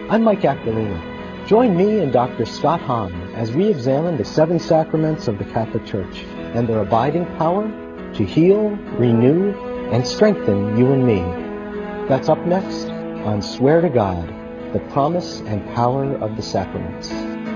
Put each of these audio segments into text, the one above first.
I'm Mike Aquilino. Join me and Dr. Scott Hahn as we examine the 7 sacraments of the Catholic Church and their abiding power to heal, renew, and strengthen you and me. That's up next on Swear to God, the promise and power of the sacraments.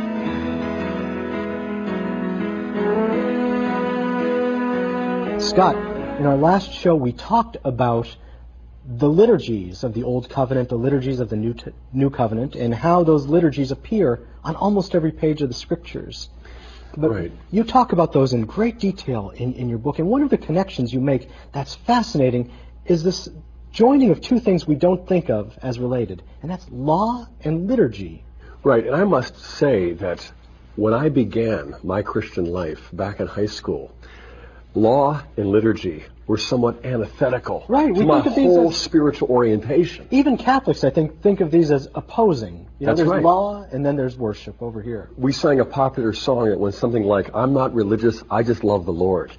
Scott, in our last show we talked about the liturgies of the Old Covenant, the liturgies of the New Covenant, and how those liturgies appear on almost every page of the Scriptures. But right. You talk about those in great detail in your book, and one of the connections you make that's fascinating is this joining of 2 things we don't think of as related, and that's law and liturgy. Right, and I must say that when I began my Christian life back in high school, law and liturgy were somewhat antithetical to my whole spiritual orientation. Even Catholics, I think of these as opposing. That's there's right. Law and then there's worship over here. We sang a popular song that went something like, "I'm not religious, I just love the Lord."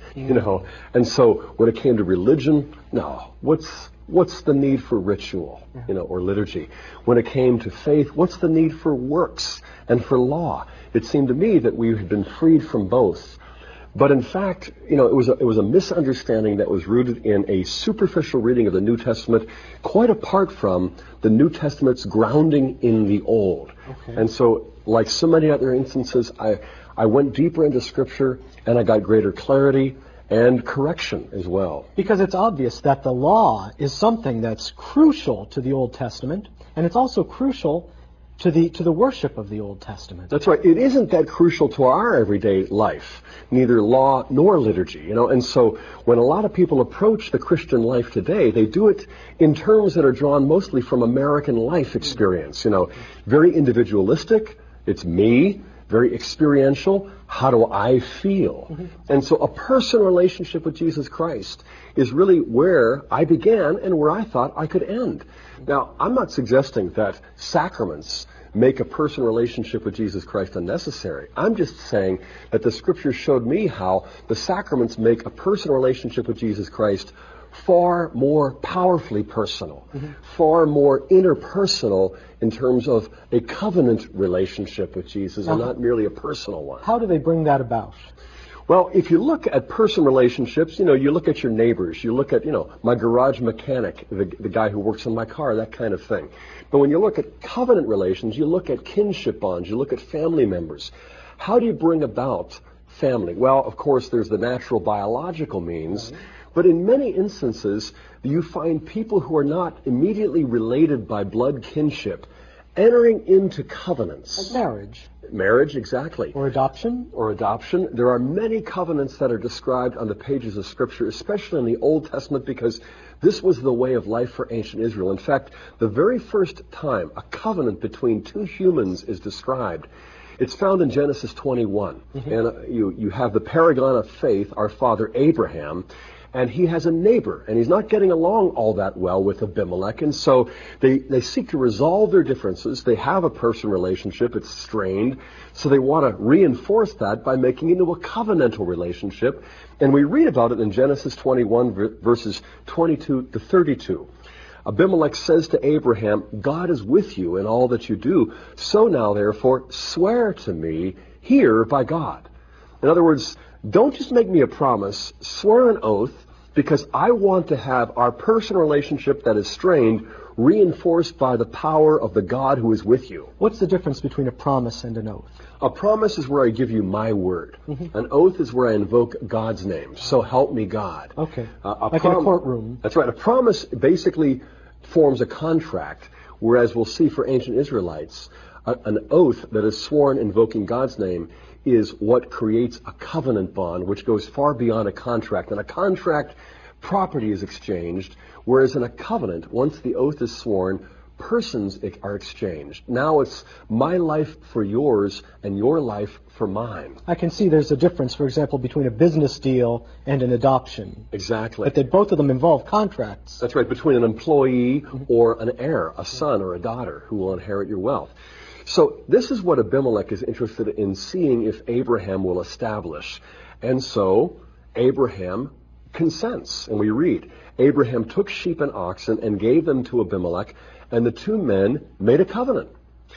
And so when it came to religion, no, what's the need for ritual, or liturgy? When it came to faith, what's the need for works and for law? It seemed to me that we had been freed from both. But in fact, it was a misunderstanding that was rooted in a superficial reading of the New Testament, quite apart from the New Testament's grounding in the Old. Okay. And so, like so many other instances, I went deeper into Scripture, and I got greater clarity and correction as well. Because it's obvious that the law is something that's crucial to the Old Testament, and it's also crucial to the worship of the Old Testament. That's right. It isn't that crucial to our everyday life, neither law nor liturgy, And so when a lot of people approach the Christian life today, they do it in terms that are drawn mostly from American life experience, very individualistic. It's me. Very experiential. How do I feel? Mm-hmm. And so a personal relationship with Jesus Christ is really where I began and where I thought I could end. Now, I'm not suggesting that sacraments make a personal relationship with Jesus Christ unnecessary. I'm just saying that the Scriptures showed me how the sacraments make a personal relationship with Jesus Christ far more powerfully personal, far more interpersonal in terms of a covenant relationship with Jesus and not merely a personal one. How do they bring that about? Well, if you look at personal relationships, you look at your neighbors, you look at, my garage mechanic, the guy who works on my car, that kind of thing. But when you look at covenant relations, you look at kinship bonds, you look at family members. How do you bring about family? Well, of course, there's the natural biological means, but in many instances, you find people who are not immediately related by blood kinship entering into covenants. Like marriage. Marriage, exactly. Or adoption. There are many covenants that are described on the pages of Scripture, especially in the Old Testament, because this was the way of life for ancient Israel. In fact, the very first time a covenant between 2 humans is described, it's found in Genesis 21. And you have the paragon of faith, our father Abraham, and he has a neighbor, and he's not getting along all that well with Abimelech, and so they seek to resolve their differences. They have a personal relationship, it's strained, so they want to reinforce that by making it into a covenantal relationship, and we read about it in Genesis 21, verses 22 to 32. Abimelech says to Abraham, "God is with you in all that you do, so now therefore swear to me here by God." In other words, don't just make me a promise, swear an oath, because I want to have our personal relationship that is strained reinforced by the power of the God who is with you. What's the difference between a promise and an oath? A promise is where I give you my word. An oath is where I invoke God's name. So help me God. Okay. Like in a courtroom. That's right. A promise basically forms a contract, whereas we'll see for ancient Israelites, an oath that is sworn invoking God's name is what creates a covenant bond, which goes far beyond a contract. In a contract, property is exchanged, whereas in a covenant, once the oath is sworn, persons are exchanged. Now it's my life for yours and your life for mine. I can see there's a difference, for example, between a business deal and an adoption. Exactly. But both of them involve contracts. That's right, between an employee or an heir, a son or a daughter who will inherit your wealth. So this is what Abimelech is interested in seeing if Abraham will establish. And so Abraham consents. And we read, Abraham took sheep and oxen and gave them to Abimelech, and the 2 men made a covenant.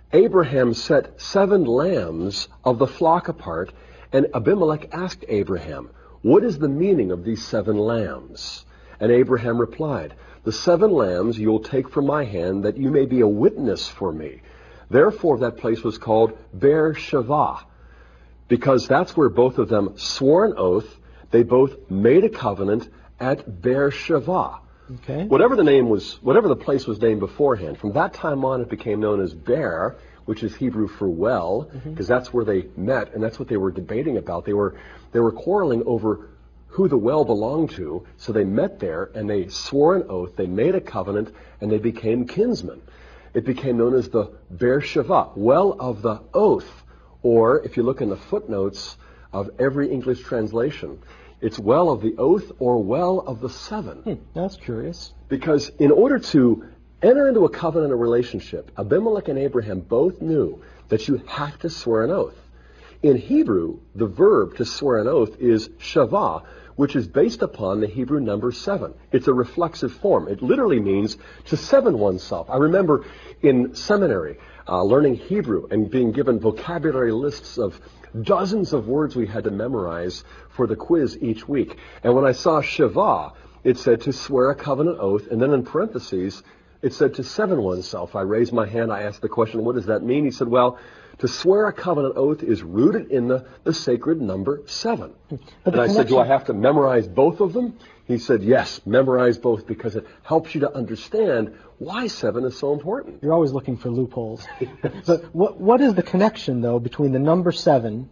Abraham set 7 lambs of the flock apart, and Abimelech asked Abraham, "What is the meaning of these 7 lambs?" And Abraham replied, "The 7 lambs you will take from my hand, that you may be a witness for me." Therefore that place was called Beer-sheva, because that's where both of them swore an oath. They both made a covenant at Beer-sheva. Okay. Whatever the place was named beforehand, from that time on it became known as Beer, which is Hebrew for well, because that's where they met, and that's what they were debating about. They were quarreling over who the well belonged to, so they met there and they swore an oath, they made a covenant, and they became kinsmen. It became known as the Beer-sheva, well of the oath, or if you look in the footnotes of every English translation, it's well of the oath or well of the 7. That's curious. Because in order to enter into a covenant or relationship, Abimelech and Abraham both knew that you have to swear an oath. In Hebrew, the verb to swear an oath is shava, which is based upon the Hebrew number 7. It's a reflexive form. It literally means to 7 oneself. I remember in seminary learning Hebrew and being given vocabulary lists of dozens of words we had to memorize for the quiz each week. And when I saw shava, it said to swear a covenant oath, and then in parentheses, it said to 7 oneself. I raised my hand, I asked the question, what does that mean? He said, well, to swear a covenant oath is rooted in the sacred number 7. And I said, do I have to memorize both of them? He said, yes, memorize both, because it helps you to understand why 7 is so important. You're always looking for loopholes. But what is the connection, though, between the number 7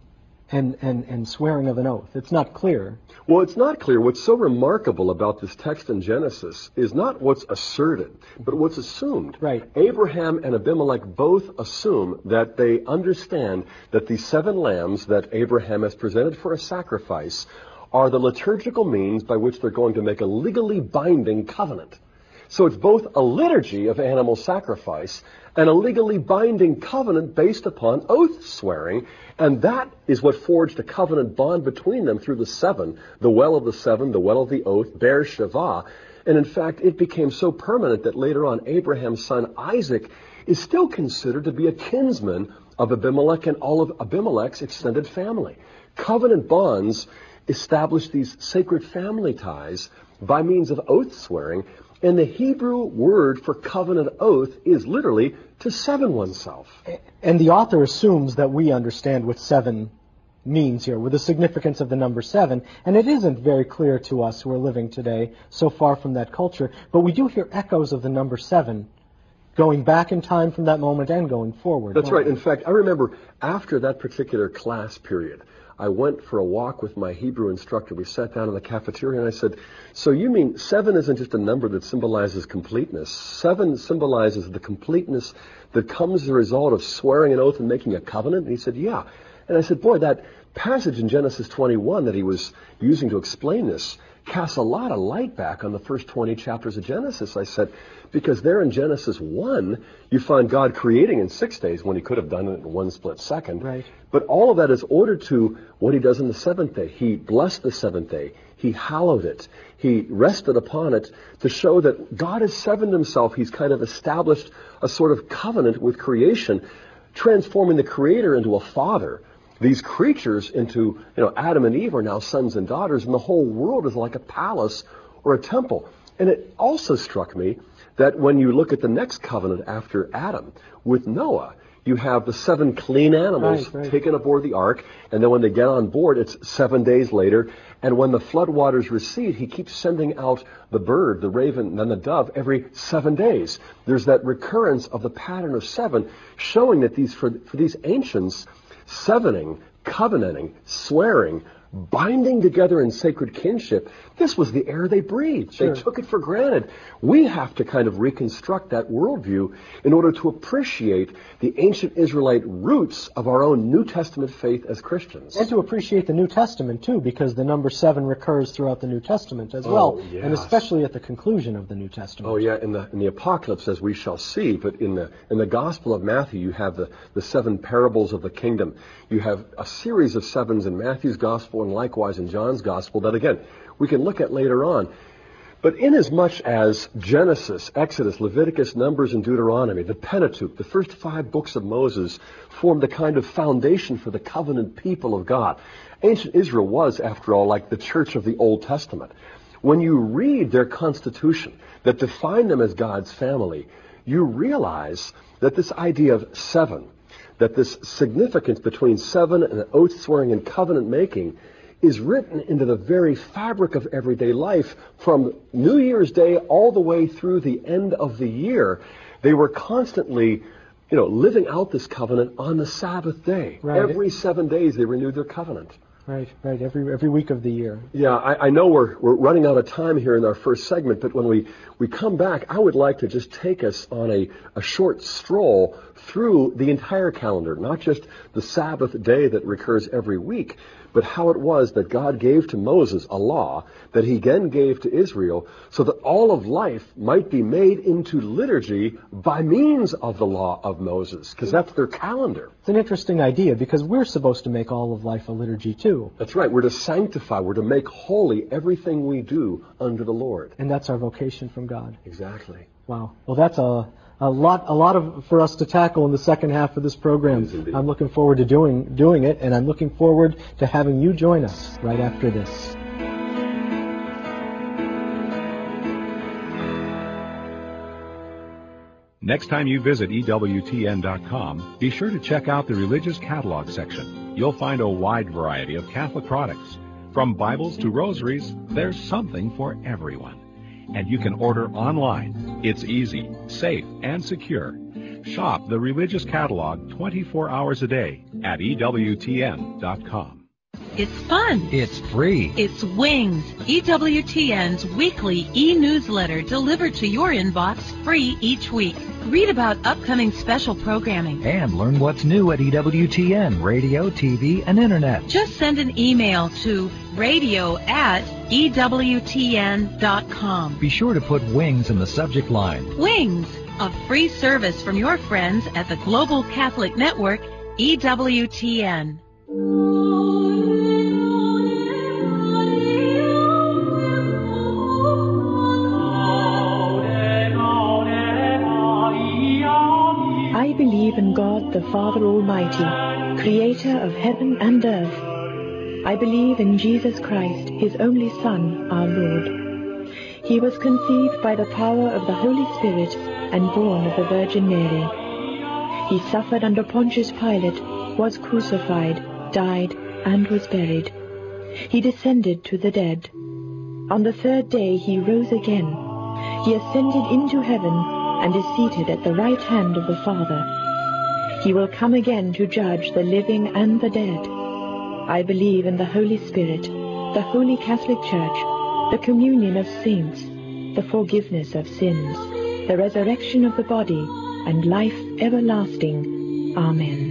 and swearing of an oath? It's not clear. Well, it's not clear. What's so remarkable about this text in Genesis is not what's asserted, but what's assumed. Right. Abraham and Abimelech both assume that they understand that these 7 lambs that Abraham has presented for a sacrifice are the liturgical means by which they're going to make a legally binding covenant. So it's both a liturgy of animal sacrifice and a legally binding covenant based upon oath swearing, and that is what forged a covenant bond between them through the 7, the well of the 7, the well of the oath, Beer-sheva. And in fact, it became so permanent that later on Abraham's son Isaac is still considered to be a kinsman of Abimelech and all of Abimelech's extended family. Covenant bonds establish these sacred family ties by means of oath swearing, and the Hebrew word for covenant oath is literally to 7 oneself. And the author assumes that we understand what 7 means here, with the significance of the number 7, and it isn't very clear to us who are living today, so far from that culture, but we do hear echoes of the number 7 going back in time from that moment and going forward. That's right. In fact, I remember after that particular class period, I went for a walk with my Hebrew instructor. We sat down in the cafeteria and I said, so you mean 7 isn't just a number that symbolizes completeness? 7 symbolizes the completeness that comes as a result of swearing an oath and making a covenant? And he said, yeah. And I said, boy, that passage in Genesis 21 that he was using to explain this casts a lot of light back on the first 20 chapters of Genesis. I said, because there in Genesis 1, you find God creating in 6 days when he could have done it in 1 split second. Right. But all of that is ordered to what he does in the 7th day. He blessed the 7th day. He hallowed it. He rested upon it to show that God has sevened himself. He's kind of established a sort of covenant with creation, transforming the Creator into a father. These creatures into, Adam and Eve are now sons and daughters, and the whole world is like a palace or a temple. And it also struck me that when you look at the next covenant after Adam with Noah, you have the 7 clean animals taken aboard the ark, and then when they get on board, it's 7 days later, and when the flood waters recede, he keeps sending out the bird, the raven, and the dove every 7 days. There's that recurrence of the pattern of 7, showing that for these ancients, 7ing, covenanting, swearing, binding together in sacred kinship, this was the air they breathed. Sure. They took it for granted. We have to kind of reconstruct that worldview in order to appreciate the ancient Israelite roots of our own New Testament faith as Christians. And to appreciate the New Testament, too, because the number 7 recurs throughout the New Testament as well, yes. And especially at the conclusion of the New Testament. Oh, yeah, in the Apocalypse, as we shall see, but in the Gospel of Matthew, you have the 7 parables of the kingdom. You have a series of 7s in Matthew's Gospel and likewise in John's Gospel that, again, we can look at later on. But inasmuch as Genesis, Exodus, Leviticus, Numbers, and Deuteronomy, the Pentateuch, the first 5 books of Moses, formed the kind of foundation for the covenant people of God, ancient Israel was, after all, like the church of the Old Testament. When you read their constitution that defined them as God's family, you realize that this idea of 7, that this significance between 7 and oath swearing and covenant making is written into the very fabric of everyday life from New Year's Day all the way through the end of the year. They were constantly, living out this covenant on the Sabbath day. Right. Every 7 days they renewed their covenant. Right. Every week of the year. Yeah, I know we're running out of time here in our first segment, but when we come back, I would like to just take us on a short stroll through the entire calendar, not just the Sabbath day that recurs every week, but how it was that God gave to Moses a law that he then gave to Israel so that all of life might be made into liturgy by means of the law of Moses, because that's their calendar. It's an interesting idea because we're supposed to make all of life a liturgy too. That's right. We're to sanctify, we're to make holy everything we do under the Lord. And that's our vocation from God. Exactly. Wow. Well, that's a lot for us to tackle in the second half of this program. It is indeed. I'm looking forward to doing it, and I'm looking forward to having you join us right after this. Next time you visit EWTN.com, be sure to check out the religious catalog section. You'll find a wide variety of Catholic products. From Bibles to rosaries, there's something for everyone. And you can order online. It's easy, safe, and secure. Shop the religious catalog 24 hours a day at EWTN.com. It's fun. It's free. It's Wings, EWTN's weekly e-newsletter delivered to your inbox free each week. Read about upcoming special programming. And learn what's new at EWTN, radio, TV, and internet. Just send an email to radio@EWTN.com. Be sure to put Wings in the subject line. Wings, a free service from your friends at the Global Catholic Network, EWTN. I believe in God the Father Almighty, creator of heaven and earth. I believe in Jesus Christ, his only Son, our Lord. He was conceived by the power of the Holy Spirit and born of the Virgin Mary. He suffered under Pontius Pilate, was crucified, died, and was buried. He descended to the dead. On the 3rd day he rose again. He ascended into heaven and is seated at the right hand of the Father. He will come again to judge the living and the dead. I believe in the Holy Spirit, the Holy Catholic Church, the communion of saints, the forgiveness of sins, the resurrection of the body, and life everlasting. Amen.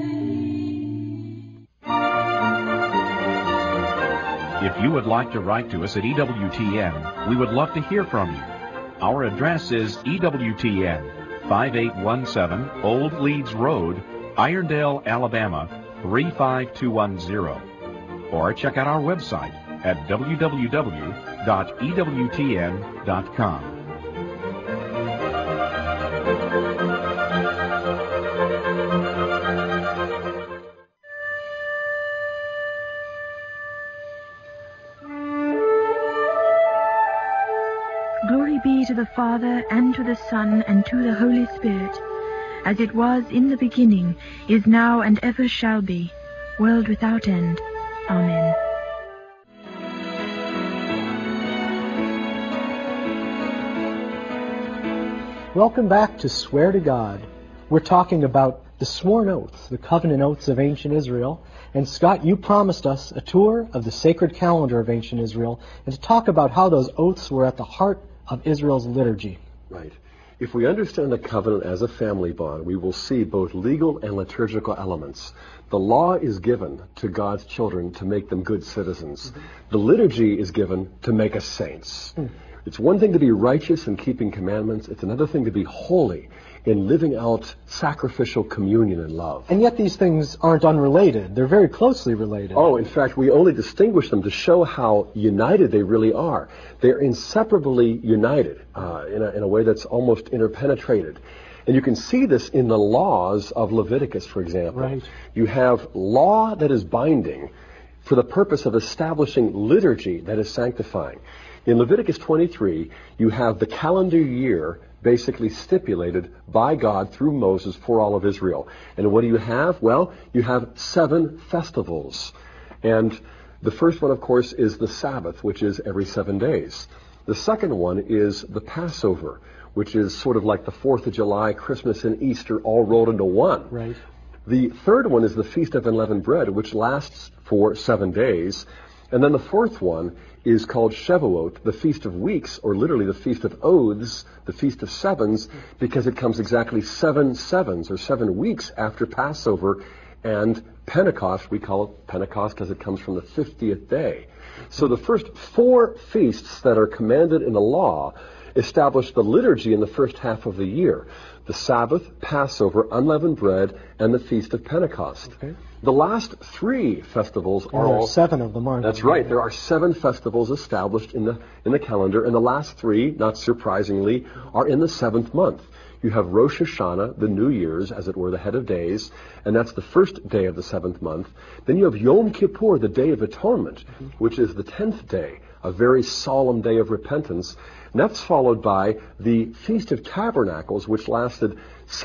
If you would like to write to us at EWTN, we would love to hear from you. Our address is EWTN, 5817 Old Leeds Road, Irondale, Alabama, 35210. Or check out our website at www.EWTN.com. Glory be to the Father, and to the Son, and to the Holy Spirit, as it was in the beginning, is now, and ever shall be, world without end. Amen. Welcome back to Swear to God. We're talking about the sworn oaths, the covenant oaths of ancient Israel. And Scott, you promised us a tour of the sacred calendar of ancient Israel and to talk about how those oaths were at the heart of Israel's liturgy. Right. If we understand the covenant as a family bond, we will see both legal and liturgical elements. The law is given to God's children to make them good citizens. The liturgy is given to make us saints. It's one thing to be righteous in keeping commandments. It's another thing to be holy in living out sacrificial communion and love. And yet these things aren't unrelated. They're very closely related. Oh, in fact, we only distinguish them to show how united they really are. They're inseparably united in a way that's almost interpenetrated. And you can see this in the laws of Leviticus, for example. Right. You have law that is binding for the purpose of establishing liturgy that is sanctifying. In Leviticus 23, you have the calendar year basically stipulated by God through Moses for all of Israel. And what do you have? Well, you have 7 festivals. And the first one, of course, is the Sabbath, which is every 7 days. The second one is the Passover, which is sort of like the 4th of July, Christmas, and Easter all rolled into one. Right. The third one is the Feast of Unleavened Bread, which lasts for 7 days. And then the fourth one is called Shavuot, the Feast of Weeks, or literally the Feast of Oaths, the Feast of Sevens, because it comes exactly 7 sevens, or 7 weeks after Passover and Pentecost. We call it Pentecost because it comes from the 50th day. So the first 4 feasts that are commanded in the law establish the liturgy in the first half of the year. The Sabbath, Passover, Unleavened Bread, and the Feast of Pentecost. Okay. The last 3 festivals are There are all... 7 of them, aren't there? That's right. There are 7 festivals established in the calendar, and the last 3, not surprisingly, are in the 7th month. You have Rosh Hashanah, the New Year's, as it were, the head of days, and that's the first day of the 7th month. Then you have Yom Kippur, the Day of Atonement, which is the 10th day, a very solemn day of repentance. And that's followed by the Feast of Tabernacles, which lasted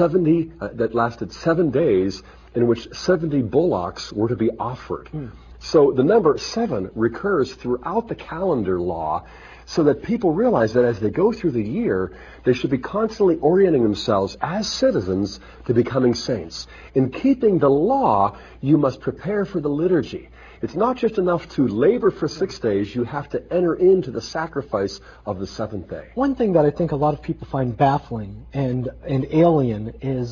7 days, in which 70 bullocks were to be offered. So the number 7 recurs throughout the calendar law, so that people realize that as they go through the year, they should be constantly orienting themselves as citizens to becoming saints. In keeping the law, you must prepare for the liturgy. It's not just enough to labor for 6 days, you have to enter into the sacrifice of the 7th day. One thing that I think a lot of people find baffling and alien is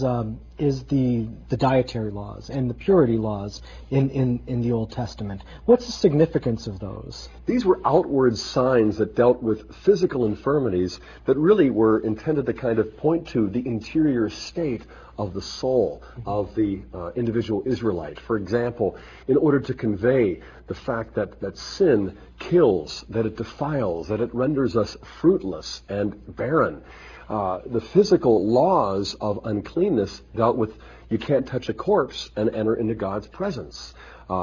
the dietary laws and the purity laws in the Old Testament. What's the significance of those? These were outward signs that dealt with physical infirmities that really were intended to kind of point to the interior state of the soul of the individual Israelite. For example, in order to convey the fact that sin kills, that it defiles, that it renders us fruitless and barren. The physical laws of uncleanness dealt with you can't touch a corpse and enter into God's presence.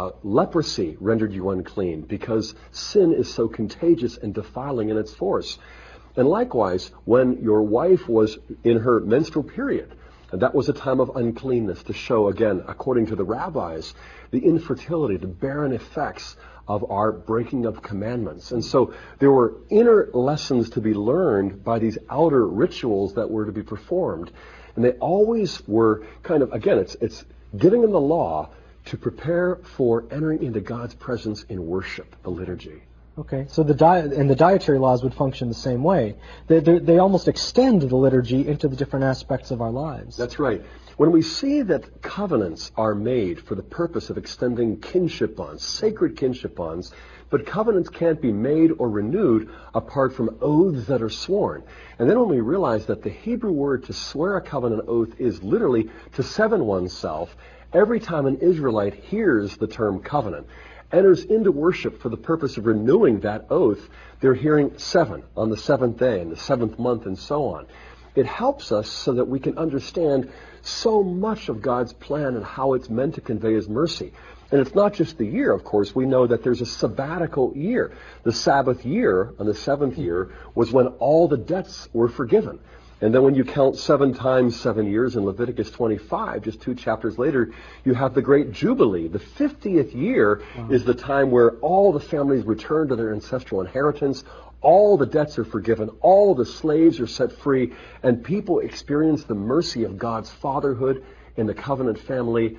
Leprosy rendered you unclean because sin is so contagious and defiling in its force. And likewise, when your wife was in her menstrual period, and that was a time of uncleanness to show, again, according to the rabbis, the infertility, the barren effects of our breaking of commandments. And so there were inner lessons to be learned by these outer rituals that were to be performed. And they always were kind of, again, it's giving them the law to prepare for entering into God's presence in worship, the liturgy. Okay, so the dietary laws would function the same way. They almost extend the liturgy into the different aspects of our lives. That's right. When we see that covenants are made for the purpose of extending kinship bonds, sacred kinship bonds, but covenants can't be made or renewed apart from oaths that are sworn. And then when we realize that the Hebrew word to swear a covenant oath is literally to seven oneself, every time an Israelite hears the term covenant, enters into worship for the purpose of renewing that oath, they're hearing 7 on the 7th day and the 7th month and so on. It helps us so that we can understand so much of God's plan and how it's meant to convey His mercy. And it's not just the year, of course. We know that there's a sabbatical year. The Sabbath year, on the 7th year, was when all the debts were forgiven. And then when you count 7 times 7 years in Leviticus 25, just 2 chapters later, you have the great Jubilee. The 50th year is the time where all the families return to their ancestral inheritance, all the debts are forgiven, all the slaves are set free, and people experience the mercy of God's fatherhood in the covenant family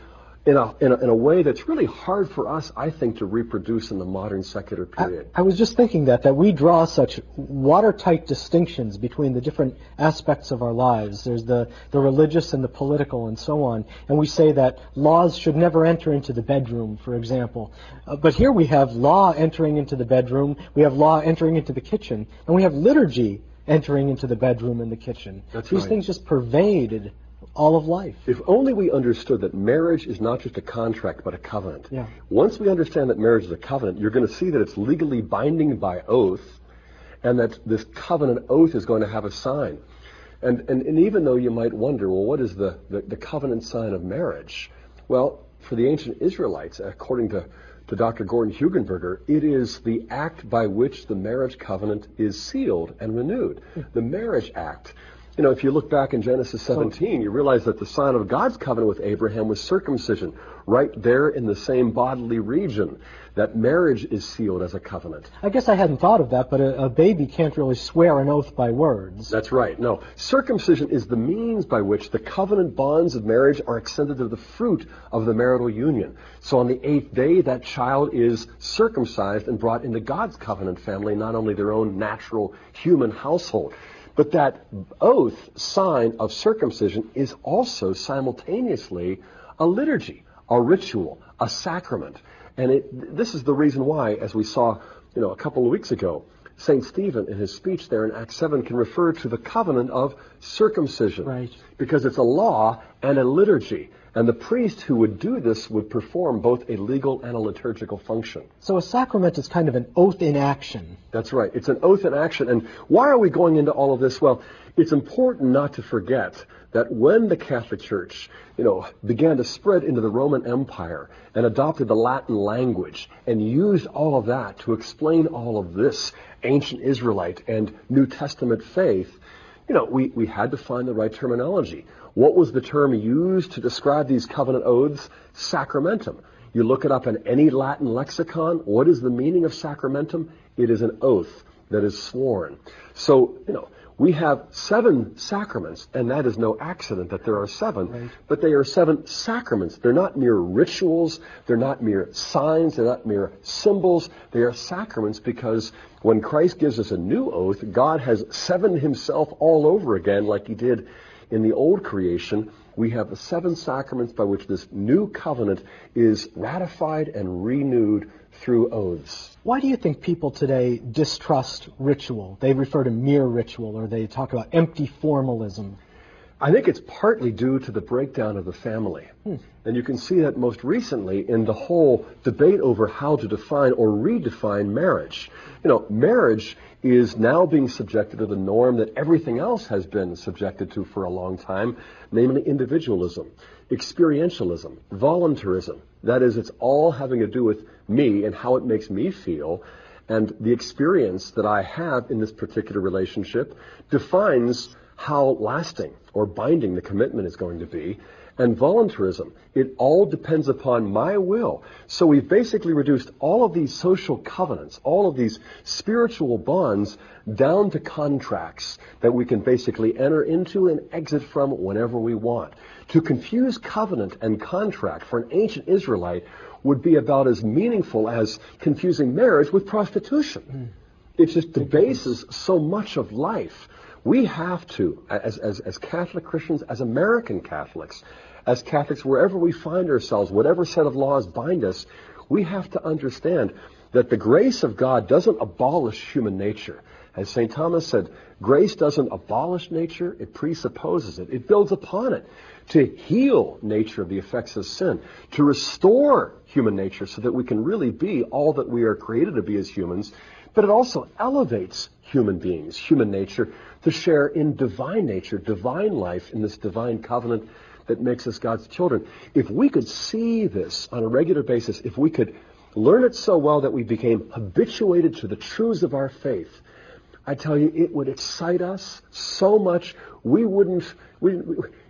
in a way that's really hard for us, I think, to reproduce in the modern secular period. I was just thinking that we draw such watertight distinctions between the different aspects of our lives. There's the religious and the political and so on. And we say that laws should never enter into the bedroom, for example. But here we have law entering into the bedroom, we have law entering into the kitchen, and we have liturgy entering into the bedroom and the kitchen. That's These right. things just pervaded all of life. If only we understood that marriage is not just a contract, but a covenant. Yeah. Once we understand that marriage is a covenant, you're going to see that it's legally binding by oath, and that this covenant oath is going to have a sign. And even though you might wonder, well, what is the covenant sign of marriage? Well, for the ancient Israelites, according to Dr. Gordon Hugenberger, it is the act by which the marriage covenant is sealed and renewed. The marriage act. You know, if you look back in Genesis 17, you realize that the sign of God's covenant with Abraham was circumcision, right there in the same bodily region. That marriage is sealed as a covenant. I guess I hadn't thought of that, but a baby can't really swear an oath by words. That's right. No, circumcision is the means by which the covenant bonds of marriage are extended to the fruit of the marital union. So on the 8th day, that child is circumcised and brought into God's covenant family, not only their own natural human household. But that oath, sign of circumcision, is also simultaneously a liturgy, a ritual, a sacrament. And this is the reason why, as we saw, a couple of weeks ago, St. Stephen, in his speech there in Acts 7, can refer to the covenant of circumcision. Right. Because it's a law and a liturgy. And the priest who would do this would perform both a legal and a liturgical function. So a sacrament is kind of an oath in action. That's right. It's an oath in action. And why are we going into all of this? Well, it's important not to forget that when the Catholic Church, began to spread into the Roman Empire and adopted the Latin language and used all of that to explain all of this ancient Israelite and New Testament faith, we had to find the right terminology. What was the term used to describe these covenant oaths? Sacramentum. You look it up in any Latin lexicon. What is the meaning of sacramentum? It is an oath that is sworn. So, we have 7 sacraments, and that is no accident that there are 7, right. But they are 7 sacraments. They're not mere rituals. They're not mere signs. They're not mere symbols. They are sacraments because when Christ gives us a new oath, God has 7 himself all over again like he did in the old creation. We have the 7 sacraments by which this new covenant is ratified and renewed through oaths. Why do you think people today distrust ritual? They refer to mere ritual, or they talk about empty formalism. I think it's partly due to the breakdown of the family. And you can see that most recently in the whole debate over how to define or redefine marriage. Marriage is now being subjected to the norm that everything else has been subjected to for a long time, namely individualism, experientialism, voluntarism. That is, it's all having to do with me and how it makes me feel, and the experience that I have in this particular relationship defines how lasting or binding the commitment is going to be. And voluntarism, it all depends upon my will. So we've basically reduced all of these social covenants, all of these spiritual bonds, down to contracts that we can basically enter into and exit from whenever we want. To confuse covenant and contract for an ancient Israelite would be about as meaningful as confusing marriage with prostitution. It just debases so much of life. We have to, as Catholic Christians, as American Catholics, as Catholics wherever we find ourselves, whatever set of laws bind us, we have to understand that the grace of God doesn't abolish human nature. As St. Thomas said, grace doesn't abolish nature, it presupposes it. It builds upon it to heal nature of the effects of sin, to restore human nature so that we can really be all that we are created to be as humans. But it also elevates human beings, human nature, to share in divine nature, divine life in this divine covenant that makes us God's children. If we could see this on a regular basis, if we could learn it so well that we became habituated to the truths of our faith, I tell you, it would excite us so much.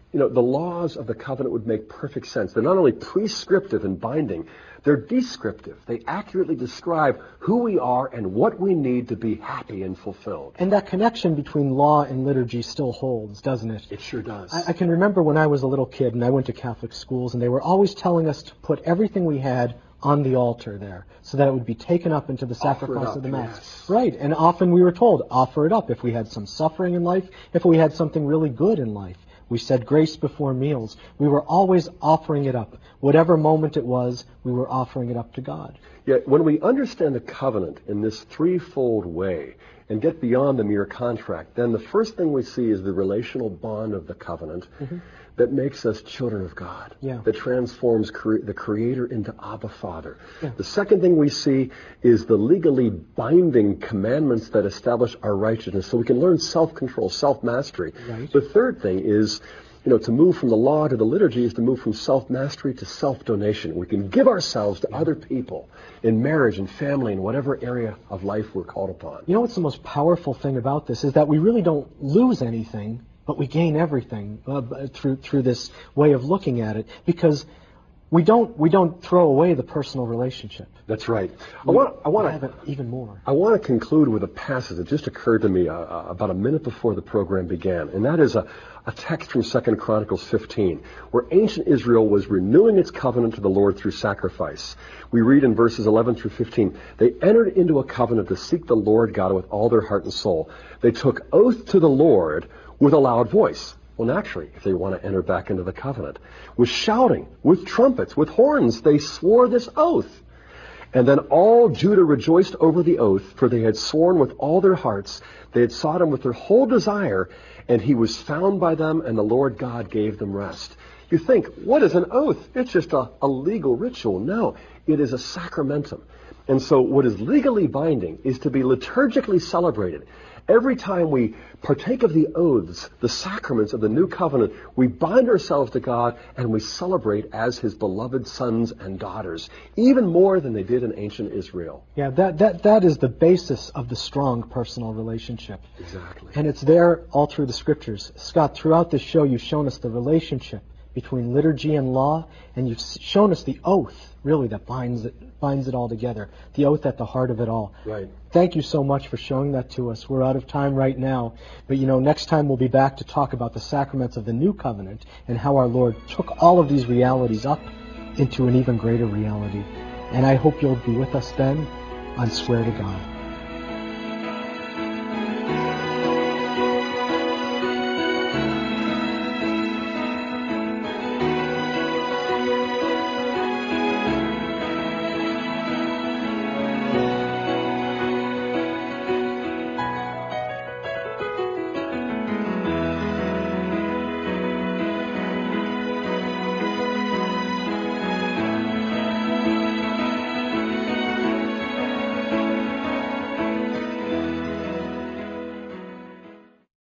the laws of the covenant would make perfect sense. They're not only prescriptive and binding, they're descriptive. They accurately describe who we are and what we need to be happy and fulfilled. And that connection between law and liturgy still holds, doesn't it? It sure does. I can remember when I was a little kid and I went to Catholic schools, and they were always telling us to put everything we had on the altar there, so that it would be taken up into the sacrifice of the Mass. Yes. Right, and often we were told, offer it up if we had some suffering in life, if we had something really good in life. We said grace before meals. We were always offering it up. Whatever moment it was, we were offering it up to God. Yet when we understand the covenant in this threefold way and get beyond the mere contract, then the first thing we see is the relational bond of the covenant that makes us children of God, that transforms the Creator into Abba Father. Yeah. The second thing we see is the legally binding commandments that establish our righteousness, so we can learn self-control, self-mastery. Right. The third thing is, to move from the law to the liturgy is to move from self-mastery to self-donation. We can give ourselves to other people in marriage and family and whatever area of life we're called upon. You know what's the most powerful thing about this is that we really don't lose anything, but we gain everything through this way of looking at it, because we don't throw away the personal relationship. That's right. I want to have it even more. I want to conclude with a passage that just occurred to me about a minute before the program began, and that is a text from 2 Chronicles 15, where ancient Israel was renewing its covenant to the Lord through sacrifice. We read in verses 11 through 15, they entered into a covenant to seek the Lord God with all their heart and soul. They took oath to the Lord with a loud voice. Well, naturally, if they want to enter back into the covenant, with shouting, with trumpets, with horns, they swore this oath. And then all Judah rejoiced over the oath, for they had sworn with all their hearts. They had sought him with their whole desire, and he was found by them, and the Lord God gave them rest. You think, what is an oath? It's just a legal ritual. No, it is a sacramentum. And so what is legally binding is to be liturgically celebrated. Every time we partake of the oaths, the sacraments of the new covenant, we bind ourselves to God and we celebrate as his beloved sons and daughters, even more than they did in ancient Israel. Yeah, that is the basis of the strong personal relationship. Exactly. And it's there all through the Scriptures. Scott, throughout this show, you've shown us the relationship between liturgy and law, and you've shown us the oath, really, that binds it all together, the oath at the heart of it all. Right. Thank you so much for showing that to us. We're out of time right now, but next time we'll be back to talk about the sacraments of the New Covenant and how our Lord took all of these realities up into an even greater reality. And I hope you'll be with us then on Square to God.